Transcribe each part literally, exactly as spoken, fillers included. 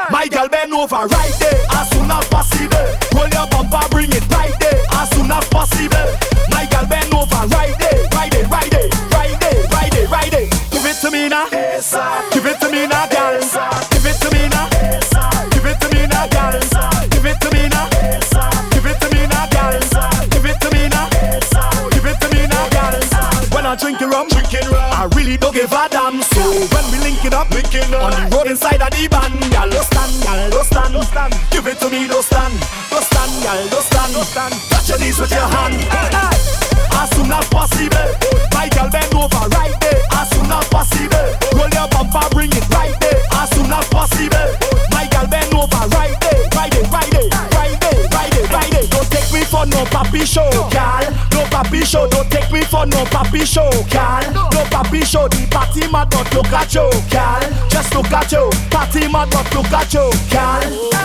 My girl bend over right there, as soon as possible. Hold your bumper, bring it right there, as soon as possible. My girl bend over right there, right there, right there, right there, right there, right there. Give it to me now, give it to me now, girl. Give it to me now, give it to me now, girl. Give it to me now, give it to me now, girl. Give it to me now, give it to me now, girl. When I drink it rum, drinking rum, I really don't give a damn. So when we link it up, link it up on the road inside of the van, girl, don't stand, girl, don't stand, don't stand. Give it to me, don't stand, don't stand, girl, don't stand, don't stand. Touch your knees with your hand, as soon as possible. My girl bend over right there, as soon as possible. Roll your bumper, bring it right there, as soon as possible. My girl bend over right there, right there, right there, right there, right there, right there. Don't take me for no papi show, girl. No papi show, don't take me for no papi show, girl. No papi show, the party mad but look at you, girl. Just look at you, party mad but look at you, girl.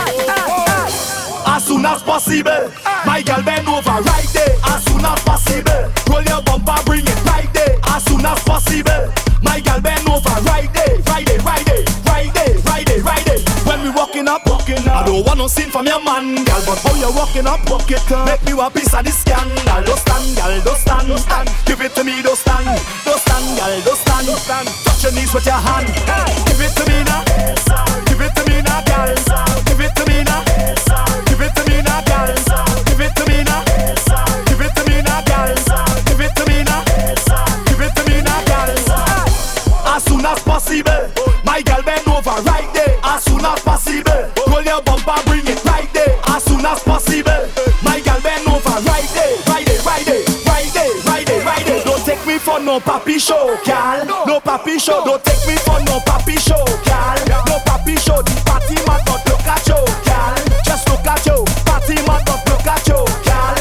As soon as possible, my girl bend over right there, as soon as possible. Roll your bumper, bring it right there, as soon as possible. My girl bend over right there, right there, right there, right there, right there, right there. When we walking up, walking up, I don't want no sin from your man, girl, but how you walking up, walk it up. Make me a piece of this scandal. Don't stand, girl, don't stand, don't stand. Give it to me, don't stand, don't stand, girl, don't stand, don't stand. Touch your knees with your hand. Give it to me now, give it to me now, girl. Give it to me now. Give it to me now, girl. Give it to me now. Give it to me now, girl. Give it to me now. Give it to me now, girl. As soon as possible, my girl bend over right there, as soon as possible. Roll your bumper, bring it right there, as soon as possible. My girl bend over right there, right there, right there, right there, right there, right there. Don't take me for no papi show, girl. No papi show. Don't take me for no papi show, girl. No papi show. The party mad but look at you, girl. Just look at you, party mad but look at you, girl.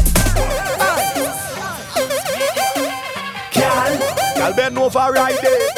Girl, girl bend over right there,